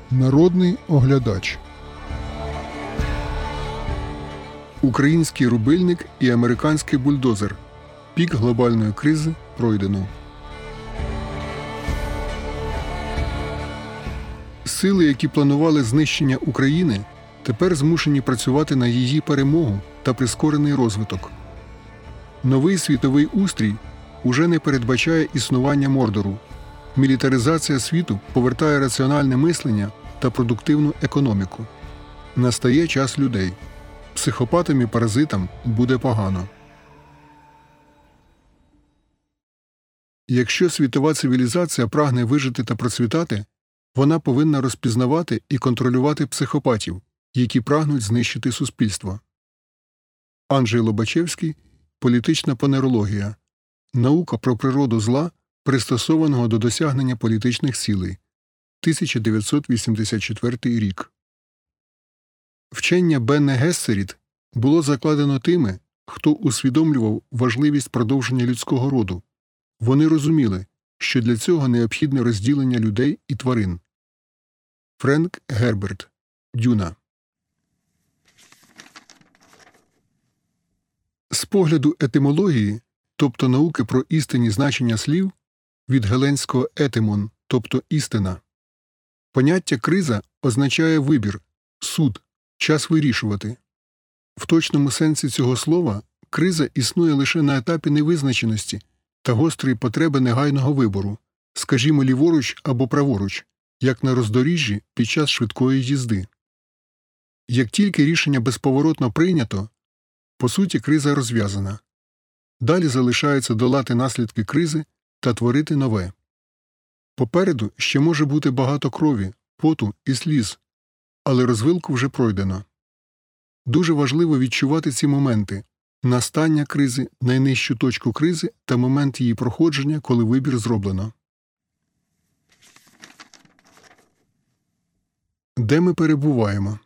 Народний оглядач. Український рубильник і американський бульдозер. Пік глобальної кризи пройдено. Сили, які планували знищення України, тепер змушені працювати на її перемогу та прискорений розвиток. Новий світовий устрій уже не передбачає існування Мордору. Мілітаризація світу повертає раціональне мислення та продуктивну економіку. Настає час людей. Психопатам і паразитам буде погано. Якщо світова цивілізація прагне вижити та процвітати, вона повинна розпізнавати і контролювати психопатів, які прагнуть знищити суспільство. Анджей Лобачевський. Політична понерологія. Наука про природу зла, пристосованого до досягнення політичних цілей. 1984 рік. Вчення Бенне Гессеріт було закладено тими, хто усвідомлював важливість продовження людського роду. Вони розуміли, що для цього необхідне розділення людей і тварин. Френк Герберт. Дюна. З погляду етимології, тобто науки про істинні значення слів, від геленського етимон, тобто істина, поняття криза означає вибір, суд, час вирішувати. В точному сенсі цього слова криза існує лише на етапі невизначеності та гострої потреби негайного вибору, скажімо, ліворуч або праворуч, як на роздоріжжі під час швидкої їзди. Як тільки рішення безповоротно прийнято, по суті, криза розв'язана. Далі залишається долати наслідки кризи та творити нове. Попереду ще може бути багато крові, поту і сліз, але розвилку вже пройдено. Дуже важливо відчувати ці моменти – настання кризи, найнижчу точку кризи та момент її проходження, коли вибір зроблено. Де ми перебуваємо?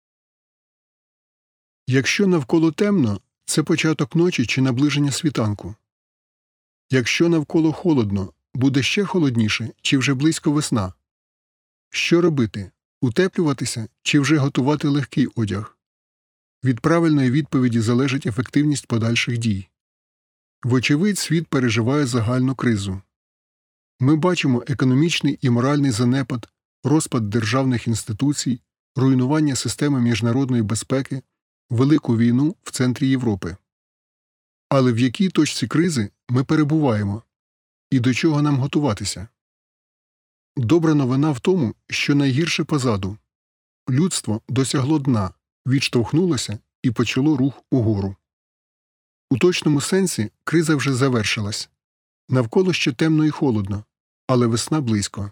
Якщо навколо темно – це початок ночі чи наближення світанку. Якщо навколо холодно – буде ще холодніше чи вже близько весна. Що робити? Утеплюватися чи вже готувати легкий одяг? Від правильної відповіді залежить ефективність подальших дій. Вочевидь, світ переживає загальну кризу. Ми бачимо економічний і моральний занепад, розпад державних інституцій, руйнування системи міжнародної безпеки, велику війну в центрі Європи. Але в якій точці кризи ми перебуваємо? І до чого нам готуватися? Добра новина в тому, що найгірше позаду. Людство досягло дна, відштовхнулося і почало рух угору. У точному сенсі криза вже завершилась. Навколо ще темно і холодно, але весна близько.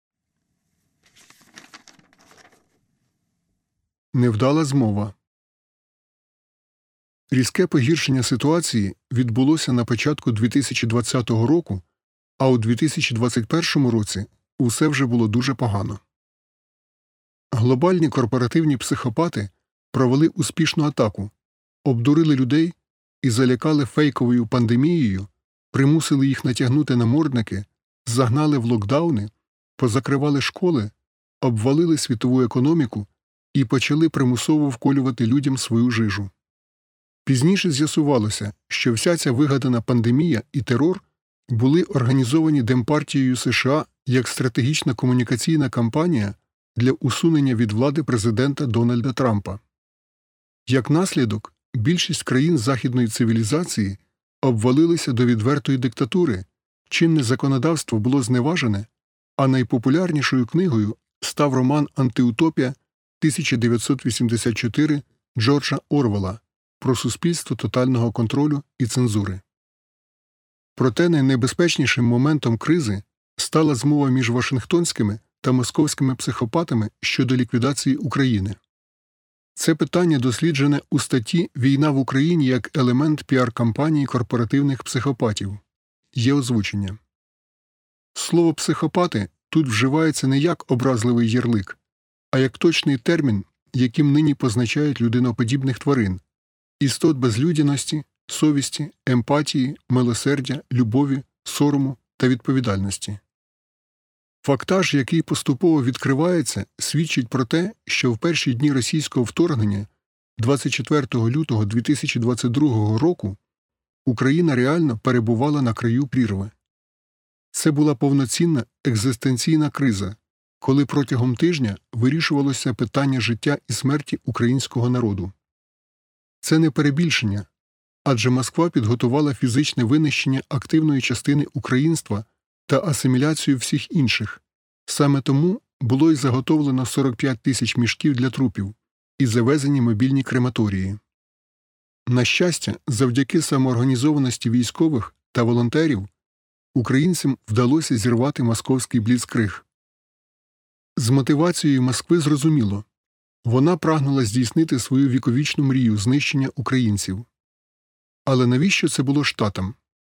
Невдала змова. Різке погіршення ситуації відбулося на початку 2020 року, а у 2021 році усе вже було дуже погано. Глобальні корпоративні психопати провели успішну атаку, обдурили людей і залякали фейковою пандемією, примусили їх натягнути намордники, загнали в локдауни, позакривали школи, обвалили світову економіку і почали примусово вколювати людям свою жижу. Пізніше з'ясувалося, що вся ця вигадана пандемія і терор були організовані Демпартією США як стратегічна комунікаційна кампанія для усунення від влади президента Дональда Трампа. Як наслідок, більшість країн західної цивілізації обвалилися до відвертої диктатури, чинне законодавство було зневажене, а найпопулярнішою книгою став роман «Антиутопія» 1984 Джорджа Орвелла про суспільство тотального контролю і цензури. Проте найнебезпечнішим моментом кризи стала змова між вашингтонськими та московськими психопатами щодо ліквідації України. Це питання досліджене у статті «Війна в Україні як елемент піар-кампанії корпоративних психопатів». Є озвучення. Слово «психопати» тут вживається не як образливий ярлик, а як точний термін, яким нині позначають людиноподібних тварин, істот без людяності, совісті, емпатії, милосердя, любові, сорому та відповідальності. Фактаж, який поступово відкривається, свідчить про те, що в перші дні російського вторгнення 24 лютого 2022 року Україна реально перебувала на краю прірви. Це була повноцінна екзистенційна криза, коли протягом тижня вирішувалося питання життя і смерті українського народу. Це не перебільшення, адже Москва підготувала фізичне винищення активної частини українства та асиміляцію всіх інших. Саме тому було й заготовлено 45 тисяч мішків для трупів і завезені мобільні крематорії. На щастя, завдяки самоорганізованості військових та волонтерів, українцям вдалося зірвати московський бліцкриг. З мотивацією Москви зрозуміло – вона прагнула здійснити свою віковічну мрію знищення українців. Але навіщо це було Штатам?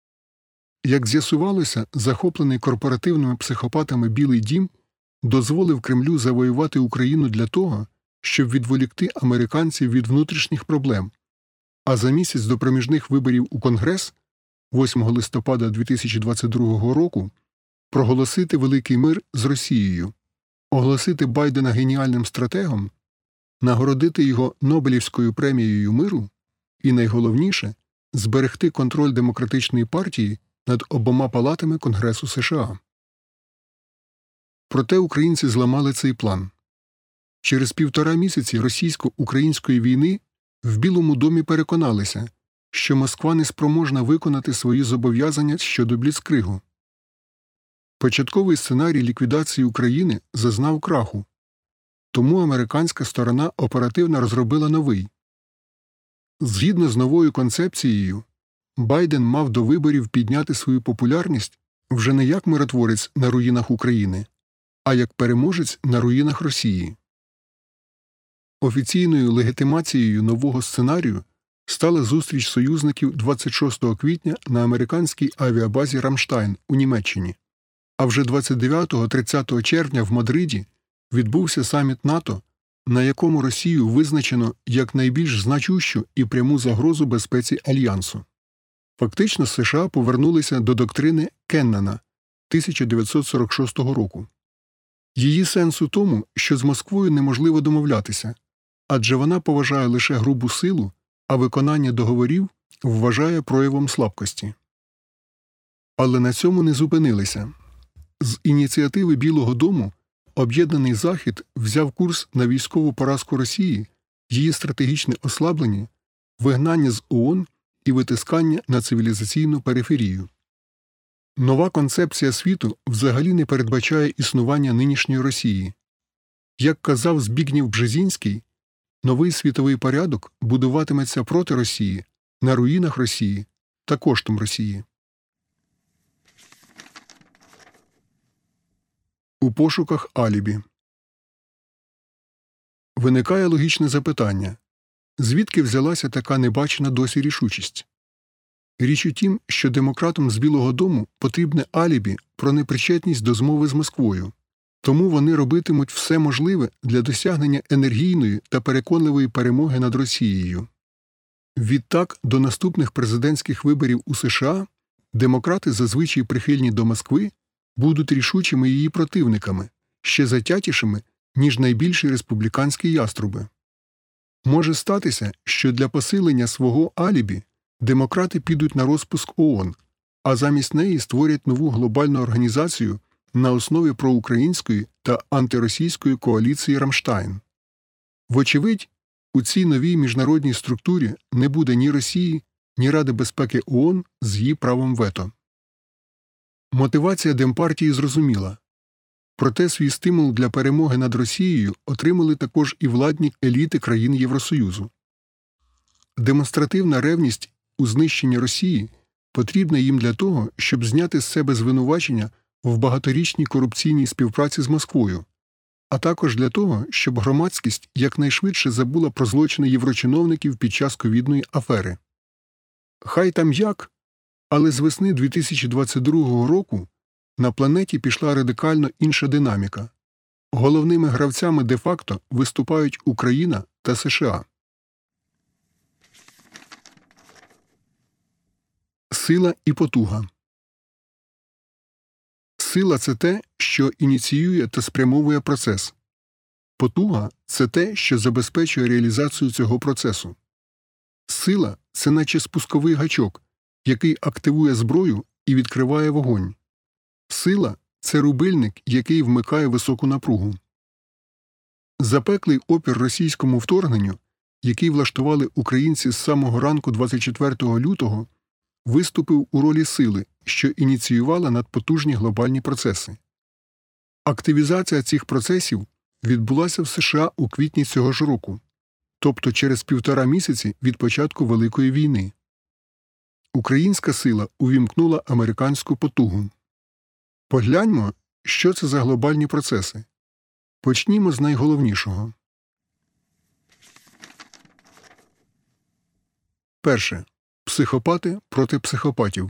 Як з'ясувалося, захоплений корпоративними психопатами Білий дім дозволив Кремлю завоювати Україну для того, щоб відволікти американців від внутрішніх проблем, а за місяць до проміжних виборів у Конгрес 8 листопада 2022 року проголосити великий мир з Росією, оголосити Байдена геніальним стратегом, нагородити його Нобелівською премією миру і, найголовніше, зберегти контроль Демократичної партії над обома палатами Конгресу США. Проте українці зламали цей план. Через 1,5 місяці російсько-української війни в Білому домі переконалися, що Москва не спроможна виконати свої зобов'язання щодо бліцкригу. Початковий сценарій ліквідації України зазнав краху, тому американська сторона оперативно розробила новий. Згідно з новою концепцією, Байден мав до виборів підняти свою популярність вже не як миротворець на руїнах України, а як переможець на руїнах Росії. Офіційною легітимацією нового сценарію стала зустріч союзників 26 квітня на американській авіабазі Рамштайн у Німеччині, а вже 29-30 червня в Мадриді відбувся саміт НАТО, на якому Росію визначено як найбільш значущу і пряму загрозу безпеці Альянсу. Фактично США повернулися до доктрини Кеннана 1946 року. Її сенс у тому, що з Москвою неможливо домовлятися, адже вона поважає лише грубу силу, а виконання договорів вважає проявом слабкості. Але на цьому не зупинилися. З ініціативи Білого дому Об'єднаний Захід взяв курс на військову поразку Росії, її стратегічне ослаблення, вигнання з ООН і витискання на цивілізаційну периферію. Нова концепція світу взагалі не передбачає існування нинішньої Росії. Як казав Збігнєв Бжезінський, новий світовий порядок будуватиметься проти Росії, на руїнах Росії та коштом Росії. У пошуках алібі. Виникає логічне запитання. Звідки взялася така небачена досі рішучість? Річ у тім, що демократам з Білого дому потрібне алібі про непричетність до змови з Москвою. Тому вони робитимуть все можливе для досягнення енергійної та переконливої перемоги над Росією. Відтак, до наступних президентських виборів у США демократи, зазвичай прихильні до Москви, будуть рішучими її противниками, ще затятішими, ніж найбільші республіканські яструби. Може статися, що для посилення свого алібі демократи підуть на розпуск ООН, а замість неї створять нову глобальну організацію на основі проукраїнської та антиросійської коаліції Рамштайн. Вочевидь, у цій новій міжнародній структурі не буде ні Росії, ні Ради безпеки ООН з її правом вето. Мотивація Демпартії зрозуміла. Проте свій стимул для перемоги над Росією отримали також і владні еліти країн Євросоюзу. Демонстративна ревність у знищенні Росії потрібна їм для того, щоб зняти з себе звинувачення в багаторічній корупційній співпраці з Москвою, а також для того, щоб громадськість якнайшвидше забула про злочини єврочиновників під час ковідної афери. Хай там як, але з весни 2022 року на планеті пішла радикально інша динаміка. Головними гравцями де-факто виступають Україна та США. Сила і потуга. Сила – це те, що ініціює та спрямовує процес. Потуга – це те, що забезпечує реалізацію цього процесу. Сила – це наче спусковий гачок, який активує зброю і відкриває вогонь. Сила – це рубильник, який вмикає високу напругу. Запеклий опір російському вторгненню, який влаштували українці з самого ранку 24 лютого, виступив у ролі сили, що ініціювала надпотужні глобальні процеси. Активізація цих процесів відбулася в США у квітні цього ж року, тобто через 1,5 місяці від початку Великої війни. Українська сила увімкнула американську потугу. Погляньмо, що це за глобальні процеси. Почнімо з найголовнішого. Перше. Психопати проти психопатів.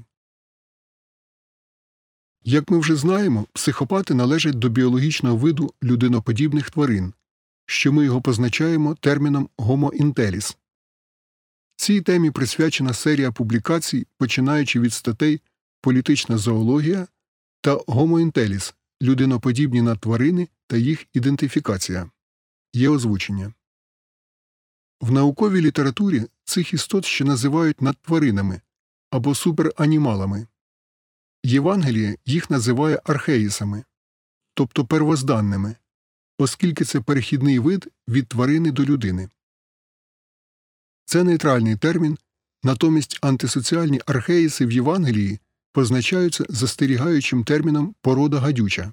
Як ми вже знаємо, психопати належать до біологічного виду людиноподібних тварин, що ми його позначаємо терміном «Homo intellis». Цій темі присвячена серія публікацій, починаючи від статей «Політична зоологія» та «Homo intellis. Людиноподібні надтварини та їх ідентифікація». Є озвучення. В науковій літературі цих істот ще називають надтваринами або суперанімалами. Євангеліє їх називає археїсами, тобто первозданними, оскільки це перехідний вид від тварини до людини. Це нейтральний термін, натомість антисоціальні археїси в Євангелії позначаються застерігаючим терміном «порода гадюча».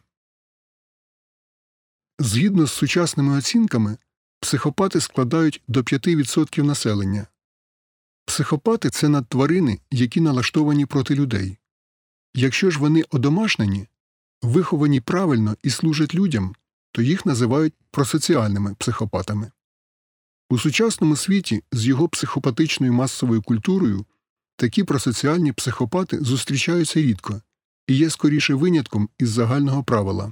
Згідно з сучасними оцінками, психопати складають до 5% населення. Психопати – це надтварини, які налаштовані проти людей. Якщо ж вони одомашнені, виховані правильно і служать людям, то їх називають просоціальними психопатами. У сучасному світі з його психопатичною масовою культурою такі просоціальні психопати зустрічаються рідко і є скоріше винятком із загального правила.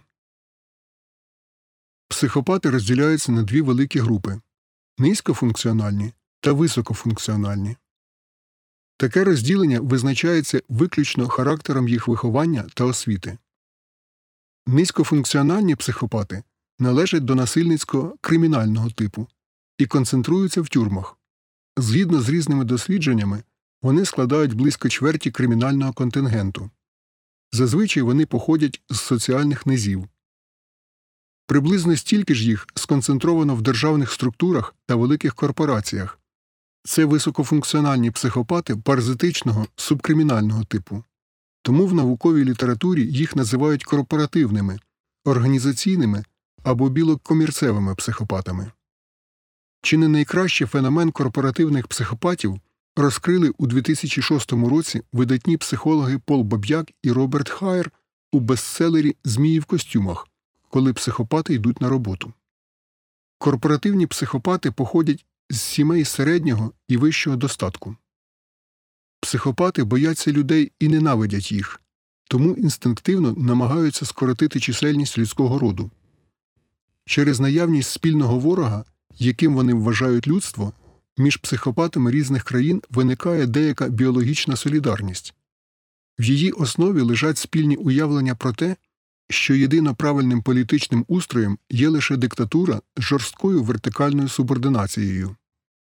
Психопати розділяються на дві великі групи – низькофункціональні та високофункціональні. Таке розділення визначається виключно характером їх виховання та освіти. Низькофункціональні психопати належать до насильницького кримінального типу і концентруються в тюрмах. Згідно з різними дослідженнями, вони складають близько чверті кримінального контингенту. Зазвичай вони походять з соціальних низів. Приблизно стільки ж їх сконцентровано в державних структурах та великих корпораціях. Це високофункціональні психопати паразитичного субкримінального типу. Тому в науковій літературі їх називають корпоративними, організаційними або білокомірцевими психопатами. Чи не найкраще феномен корпоративних психопатів розкрили у 2006 році видатні психологи Пол Баб'як і Роберт Хайер у бестселері «Змії в костюмах», коли психопати йдуть на роботу. Корпоративні психопати походять з сімей середнього і вищого достатку. Психопати бояться людей і ненавидять їх, тому інстинктивно намагаються скоротити чисельність людського роду. Через наявність спільного ворога, яким вони вважають людство, між психопатами різних країн виникає деяка біологічна солідарність. В її основі лежать спільні уявлення про те, що єдино правильним політичним устроєм є лише диктатура з жорсткою вертикальною субординацією.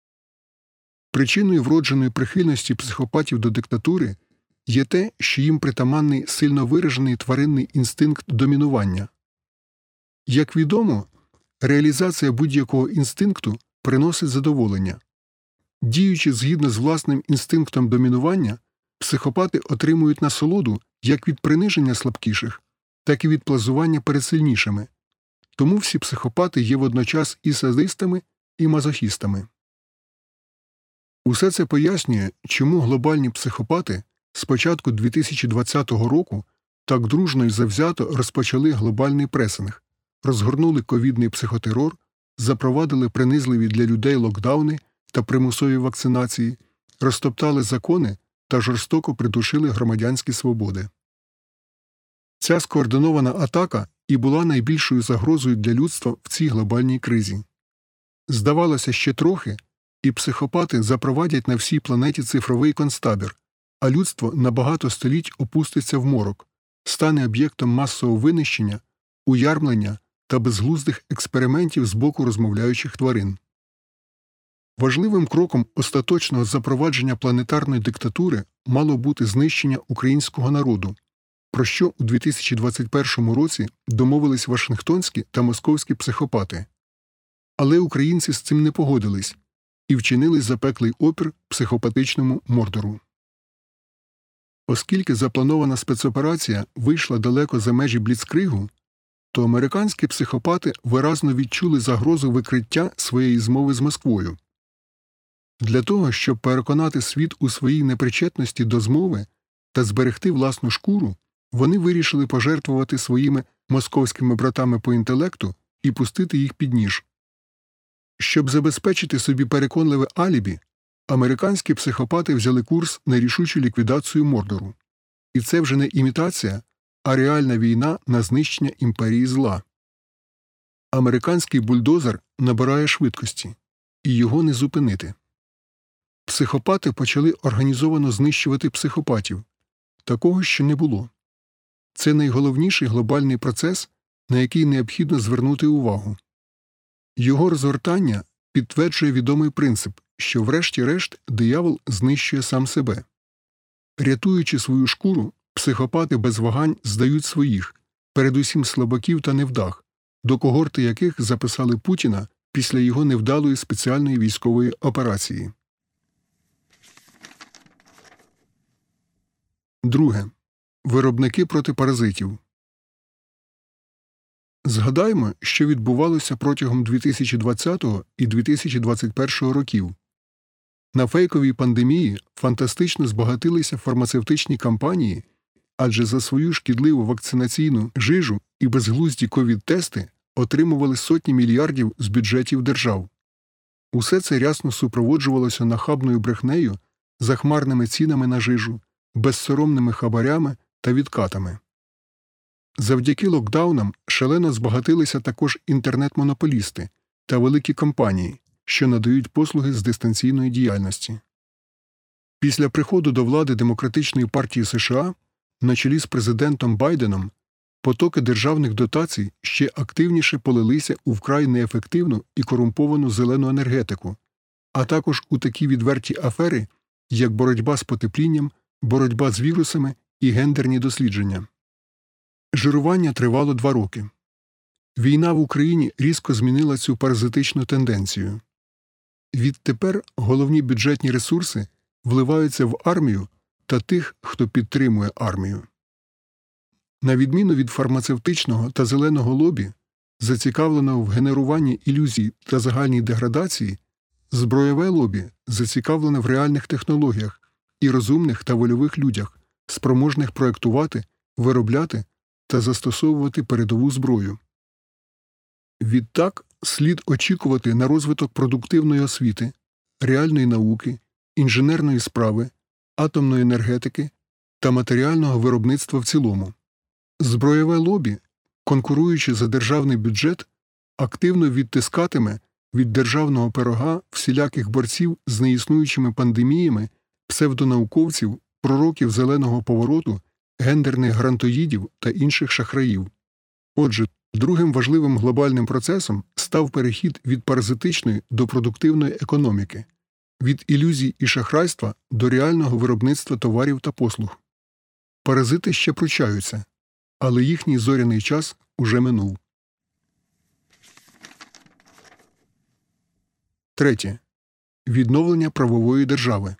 Причиною вродженої прихильності психопатів до диктатури є те, що їм притаманний сильно виражений тваринний інстинкт домінування. Як відомо, реалізація будь-якого інстинкту приносить задоволення. Діючи згідно з власним інстинктом домінування, психопати отримують насолоду як від приниження слабкіших, так і від плазування перед сильнішими. Тому всі психопати є водночас і садистами, і мазохістами. Усе це пояснює, чому глобальні психопати з початку 2020 року так дружно і завзято розпочали глобальний пресинг, розгорнули ковідний психотерор, запровадили принизливі для людей локдауни та примусові вакцинації, розтоптали закони та жорстоко придушили громадянські свободи. Ця скоординована атака і була найбільшою загрозою для людства в цій глобальній кризі. Здавалося, ще трохи, і психопати запровадять на всій планеті цифровий концтабір, а людство на багато століть опуститься в морок, стане об'єктом масового винищення, уярмлення та безглуздих експериментів з боку розмовляючих тварин. Важливим кроком остаточного запровадження планетарної диктатури мало бути знищення українського народу, про що у 2021 році домовились вашингтонські та московські психопати. Але українці з цим не погодились і вчинили запеклий опір психопатичному Мордору. Оскільки запланована спецоперація вийшла далеко за межі бліцкригу, то американські психопати виразно відчули загрозу викриття своєї змови з Москвою. Для того, щоб переконати світ у своїй непричетності до змови та зберегти власну шкуру, вони вирішили пожертвувати своїми московськими братами по інтелекту і пустити їх під ніж. Щоб забезпечити собі переконливе алібі, американські психопати взяли курс на рішучу ліквідацію Мордору. І це вже не імітація, а реальна війна на знищення імперії зла. Американський бульдозер набирає швидкості, і його не зупинити. Психопати почали організовано знищувати психопатів. Такого ще не було. Це найголовніший глобальний процес, на який необхідно звернути увагу. Його розгортання підтверджує відомий принцип, що врешті-решт диявол знищує сам себе. Рятуючи свою шкуру, психопати без вагань здають своїх, передусім слабаків та невдах, до когорти яких записали Путіна після його невдалої спеціальної військової операції. Друге. Виробники проти паразитів. Згадаймо, що відбувалося протягом 2020 і 2021 років. На фейковій пандемії фантастично збагатилися фармацевтичні компанії, адже за свою шкідливу вакцинаційну жижу і безглузді ковід-тести отримували сотні мільярдів з бюджетів держав. Усе це рясно супроводжувалося нахабною брехнею, захмарними цінами на жижу, безсоромними хабарями та відкатами. Завдяки локдаунам шалено збагатилися також інтернет-монополісти та великі компанії, що надають послуги з дистанційної діяльності. Після приходу до влади Демократичної партії США на чолі з президентом Байденом потоки державних дотацій ще активніше полилися у вкрай неефективну і корумповану зелену енергетику, а також у такі відверті афери, як боротьба з потеплінням, боротьба з вірусами і гендерні дослідження. Жирування тривало 2 роки. Війна в Україні різко змінила цю паразитичну тенденцію. Відтепер головні бюджетні ресурси вливаються в армію та тих, хто підтримує армію. На відміну від фармацевтичного та зеленого лобі, зацікавленого в генеруванні ілюзій та загальній деградації, збройове лобі зацікавлене в реальних технологіях і розумних та вольових людях, спроможних проєктувати, виробляти та застосовувати передову зброю. Відтак, слід очікувати на розвиток продуктивної освіти, реальної науки, інженерної справи, атомної енергетики та матеріального виробництва в цілому. Збройове лобі, конкуруючи за державний бюджет, активно відтискатиме від державного пирога всіляких борців з неіснуючими пандеміями, псевдонауковців, пророків зеленого повороту, гендерних грантоїдів та інших шахраїв. Отже, другим важливим глобальним процесом став перехід від паразитичної до продуктивної економіки, від ілюзій і шахрайства до реального виробництва товарів та послуг. Паразити ще пручаються, але їхній зоряний час уже минув. Третє. Відновлення правової держави.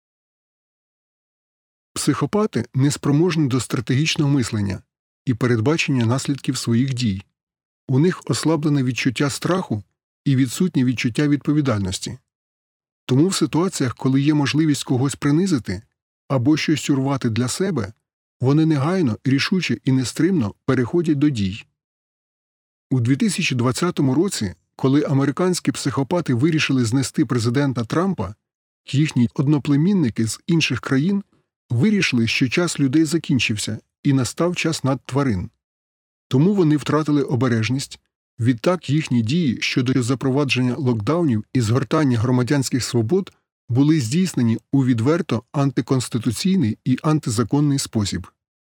Психопати неспроможні до стратегічного мислення і передбачення наслідків своїх дій. У них ослаблене відчуття страху і відсутнє відчуття відповідальності. Тому в ситуаціях, коли є можливість когось принизити або щось урвати для себе, вони негайно, рішуче і нестримно переходять до дій. У 2020 році, коли американські психопати вирішили знести президента Трампа, їхні одноплемінники з інших країн вирішили, що час людей закінчився і настав час надтварин. Тому вони втратили обережність, відтак їхні дії щодо запровадження локдаунів і згортання громадянських свобод були здійснені у відверто антиконституційний і антизаконний спосіб.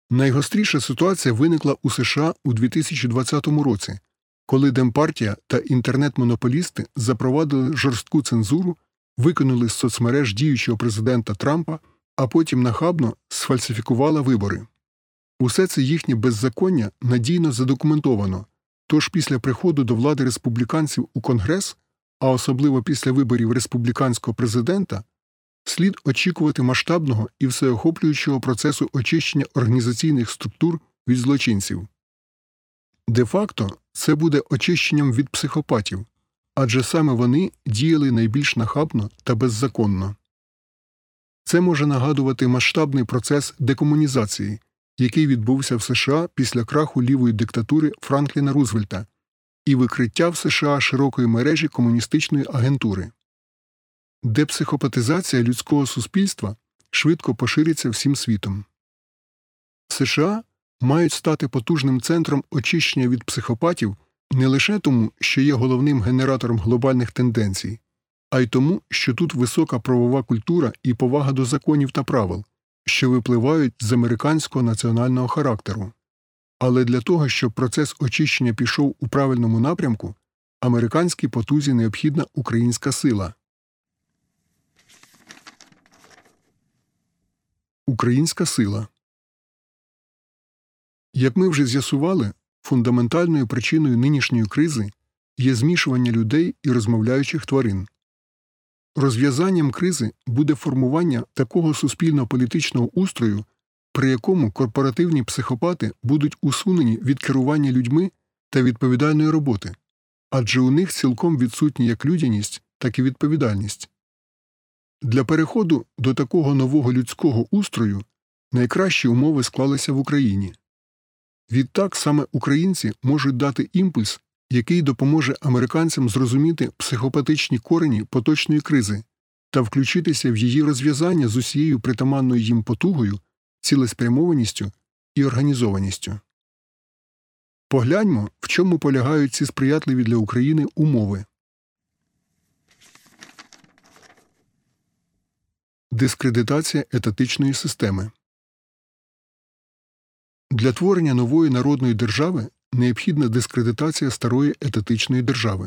Найгостріша ситуація виникла у США у 2020 році, коли Демпартія та інтернет-монополісти запровадили жорстку цензуру, викинули з соцмереж діючого президента Трампа, а потім нахабно сфальсифікували вибори. Усе це їхнє беззаконня надійно задокументовано, тож після приходу до влади республіканців у Конгрес, а особливо після виборів республіканського президента, слід очікувати масштабного і всеохоплюючого процесу очищення організаційних структур від злочинців. Де-факто, це буде очищенням від психопатів, адже саме вони діяли найбільш нахабно та беззаконно. Це може нагадувати масштабний процес декомунізації, який відбувся в США після краху лівої диктатури Франкліна Рузвельта і викриття в США широкої мережі комуністичної агентури. Депсихопатизація людського суспільства швидко пошириться всім світом. США мають стати потужним центром очищення від психопатів не лише тому, що є головним генератором глобальних тенденцій, а й тому, що тут висока правова культура і повага до законів та правил, що випливають з американського національного характеру. Але для того, щоб процес очищення пішов у правильному напрямку, американській потузі необхідна українська сила. Українська сила. Як ми вже з'ясували, фундаментальною причиною нинішньої кризи є змішування людей і розмовляючих тварин. Розв'язанням кризи буде формування такого суспільно-політичного устрою, при якому корпоративні психопати будуть усунені від керування людьми та відповідальної роботи, адже у них цілком відсутні як людяність, так і відповідальність. Для переходу до такого нового людського устрою найкращі умови склалися в Україні. Відтак саме українці можуть дати імпульс, який допоможе американцям зрозуміти психопатичні корені поточної кризи та включитися в її розв'язання з усією притаманною їм потугою, цілеспрямованістю і організованістю. Погляньмо, в чому полягають ці сприятливі для України умови. Дискредитація етатичної системи. Для творення нової народної держави необхідна дискредитація старої етатичної держави.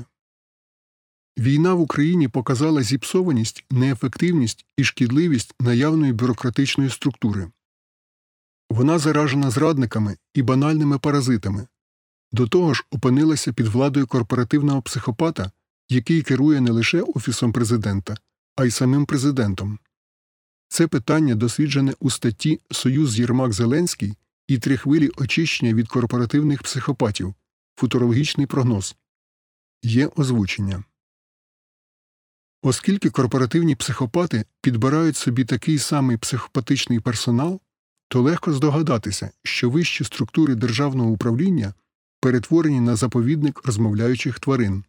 Війна в Україні показала зіпсованість, неефективність і шкідливість наявної бюрократичної структури. Вона заражена зрадниками і банальними паразитами. До того ж опинилася під владою корпоративного психопата, який керує не лише Офісом президента, а й самим президентом. Це питання досліджене у статті «Союз Єрмак-Зеленський і 3 хвилі очищення від корпоративних психопатів. Футурологічний прогноз». Є озвучення. Оскільки корпоративні психопати підбирають собі такий самий психопатичний персонал, то легко здогадатися, що вищі структури державного управління перетворені на заповідник розмовляючих тварин.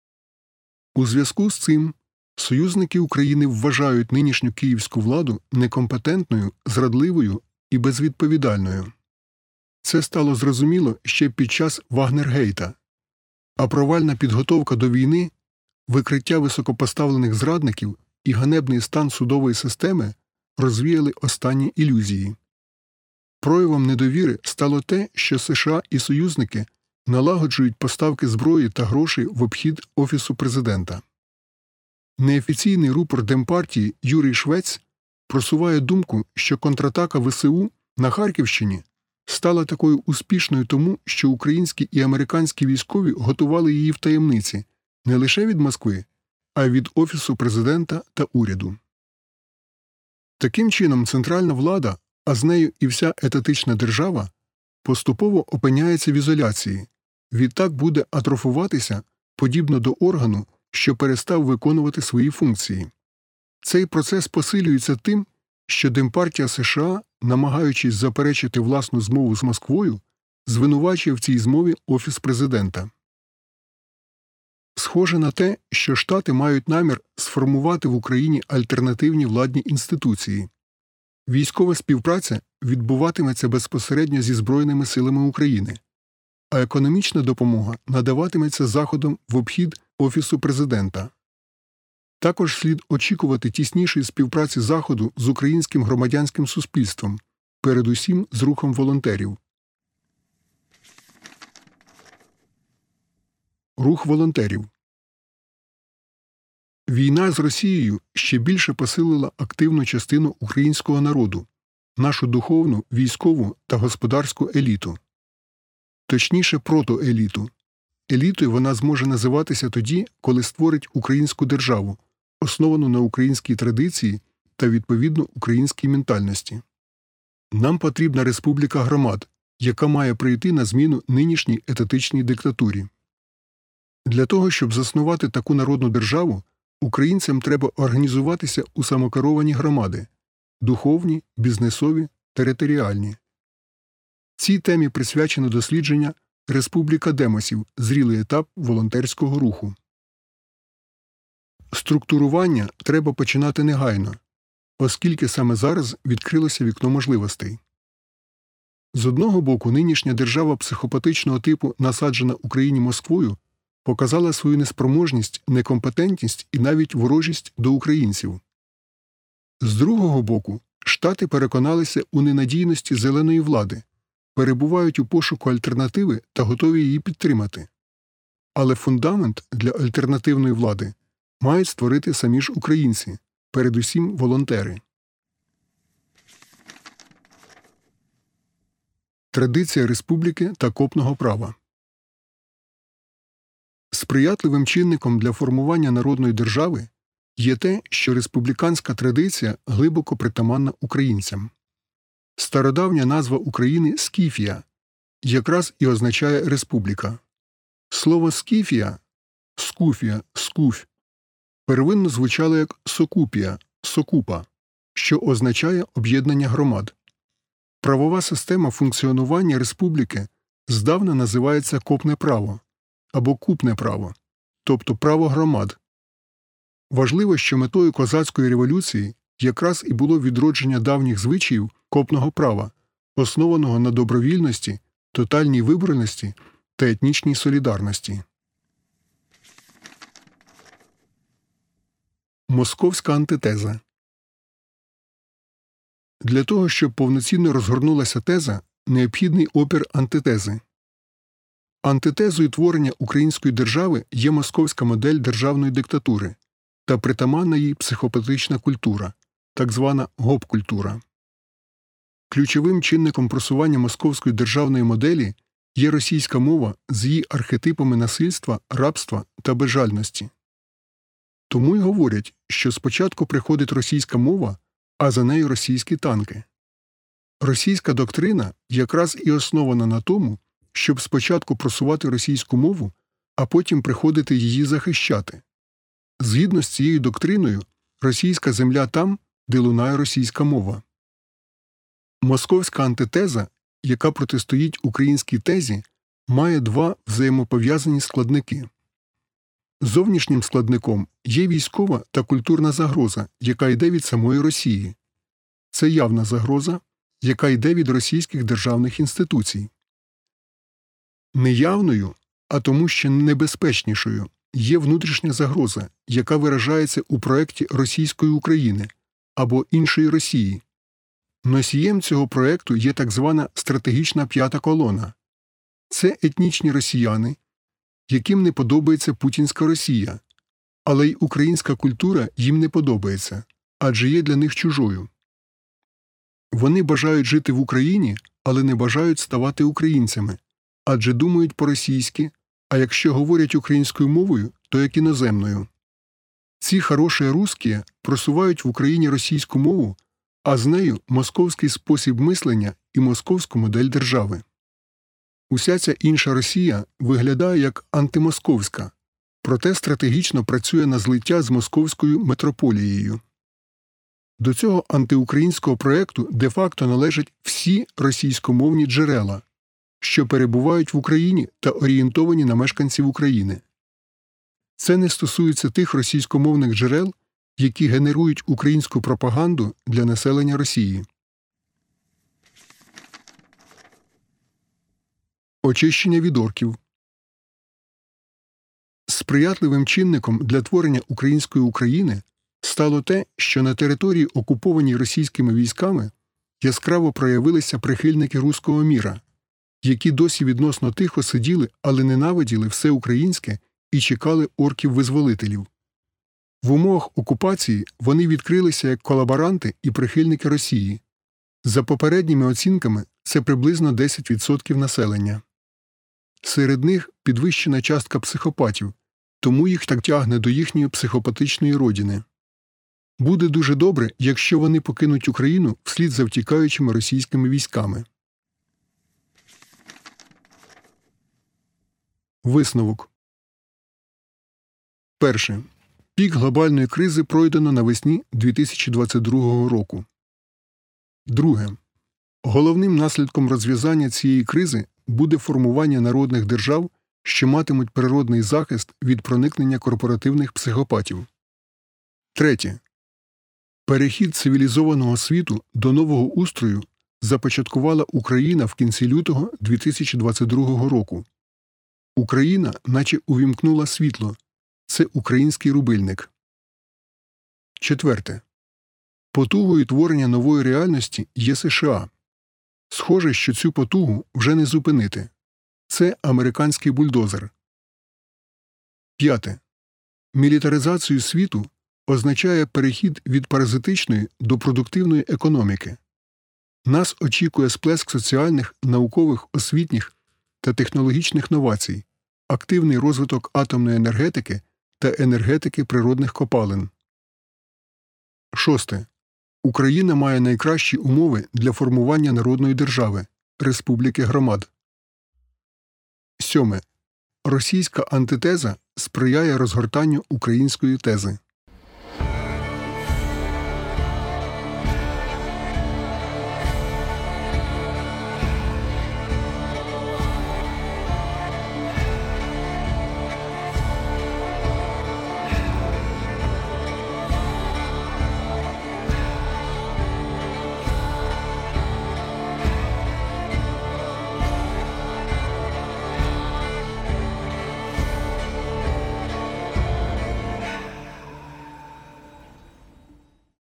У зв'язку з цим союзники України вважають нинішню київську владу некомпетентною, зрадливою і безвідповідальною. Це стало зрозуміло ще під час Вагнергейта, а провальна підготовка до війни, викриття високопоставлених зрадників і ганебний стан судової системи розвіяли останні ілюзії. Проявом недовіри стало те, що США і союзники налагоджують поставки зброї та грошей в обхід Офісу президента. Неофіційний рупор Демпартії Юрій Швець просуває думку, що контратака ВСУ на Харківщині стала такою успішною тому, що українські і американські військові готували її в таємниці не лише від Москви, а й від Офісу президента та уряду. Таким чином, центральна влада, а з нею і вся етатична держава, поступово опиняється в ізоляції, відтак буде атрофуватися подібно до органу, що перестав виконувати свої функції. Цей процес посилюється тим, що Демпартія США, намагаючись заперечити власну змову з Москвою, звинувачує в цій змові Офіс президента. Схоже на те, що Штати мають намір сформувати в Україні альтернативні владні інституції. Військова співпраця відбуватиметься безпосередньо зі Збройними силами України, а економічна допомога надаватиметься Заходом в обхід Офісу президента. Також слід очікувати тіснішої співпраці Заходу з українським громадянським суспільством, передусім з рухом волонтерів. Рух волонтерів. Війна з Росією ще більше посилила активну частину українського народу, нашу духовну, військову та господарську еліту. Точніше, протоеліту. Елітою вона зможе називатися тоді, коли створить українську державу, основану на українській традиції та відповідно українській ментальності. Нам потрібна республіка громад, яка має прийти на зміну нинішній етатичній диктатурі. Для того, щоб заснувати таку народну державу, українцям треба організуватися у самокеровані громади – духовні, бізнесові, територіальні. Цій темі присвячено дослідження «Республіка демосів. Зрілий етап волонтерського руху». Структурування треба починати негайно, оскільки саме зараз відкрилося вікно можливостей. З одного боку, нинішня держава психопатичного типу, насаджена Україні Москвою, показала свою неспроможність, некомпетентність і навіть ворожість до українців. З другого боку, Штати переконалися у ненадійності зеленої влади, перебувають у пошуку альтернативи та готові її підтримати. Але фундамент для альтернативної влади мають створити самі ж українці, передусім волонтери. Традиція республіки та копного права. Сприятливим чинником для формування народної держави є те, що республіканська традиція глибоко притаманна українцям. Стародавня назва України – Скіфія, якраз і означає республіка. Слово «скіфія» – скуфія, скуфь – первинно звучало як сокупія, сокупа, що означає об'єднання громад. Правова система функціонування республіки здавна називається копне право або купне право, тобто право громад. Важливо, що метою козацької революції якраз і було відродження давніх звичаїв копного права, основаного на добровільності, тотальній виборності та етнічній солідарності. Московська антитеза. Для того, щоб повноцінно розгорнулася теза, необхідний опір антитези. Антитезою творення української держави є московська модель державної диктатури та притаманна їй психопатична культура, так звана гоп-культура. Ключовим чинником просування московської державної моделі є російська мова з її архетипами насильства, рабства та безжальності. Тому й говорять, що спочатку приходить російська мова, а за нею російські танки. Російська доктрина якраз і основана на тому, щоб спочатку просувати російську мову, а потім приходити її захищати. Згідно з цією доктриною, російська земля там, де лунає російська мова. Московська антитеза, яка протистоїть українській тезі, має два взаємопов'язані складники. Зовнішнім складником є військова та культурна загроза, яка йде від самої Росії. Це явна загроза, яка йде від російських державних інституцій. Неявною, а тому ще небезпечнішою, є внутрішня загроза, яка виражається у проєкті російської України або іншої Росії. Носієм цього проєкту є так звана стратегічна п'ята колона. Це етнічні росіяни, яким не подобається путінська Росія, але й українська культура їм не подобається, адже є для них чужою. Вони бажають жити в Україні, але не бажають ставати українцями, адже думають по-російськи, а якщо говорять українською мовою, то як іноземною. Ці хороші русські просувають в Україні російську мову, а з нею московський спосіб мислення і московську модель держави. Уся ця інша Росія виглядає як антимосковська, проте стратегічно працює на злиття з московською метрополією. До цього антиукраїнського проєкту де-факто належать всі російськомовні джерела, що перебувають в Україні та орієнтовані на мешканців України. Це не стосується тих російськомовних джерел, які генерують українську пропаганду для населення Росії. Очищення від орків. Сприятливим чинником для творення української України стало те, що на території, окупованій російськими військами, яскраво проявилися прихильники руського міра, які досі відносно тихо сиділи, але ненавиділи все українське і чекали орків-визволителів. В умовах окупації вони відкрилися як колаборанти і прихильники Росії. За попередніми оцінками, це приблизно 10% населення. Серед них підвищена частка психопатів, тому їх так тягне до їхньої психопатичної родини. Буде дуже добре, якщо вони покинуть Україну вслід за втікаючими російськими військами. Висновок. Перше. Пік глобальної кризи пройдено навесні 2022 року. Друге. Головним наслідком розв'язання цієї кризи буде формування народних держав, що матимуть природний захист від проникнення корпоративних психопатів. Третє. Перехід цивілізованого світу до нового устрою започаткувала Україна в кінці лютого 2022 року. Україна наче увімкнула світло. Це український рубильник. Четверте. Потугою творення нової реальності є США. Схоже, що цю потугу вже не зупинити. Це американський бульдозер. П'яте. Мілітаризацію світу означає перехід від паразитичної до продуктивної економіки. Нас очікує сплеск соціальних, наукових, освітніх та технологічних новацій, активний розвиток атомної енергетики та енергетики природних копалин. Шосте. Україна має найкращі умови для формування народної держави – республіки громад. Сьоме. Російська антитеза сприяє розгортанню української тези.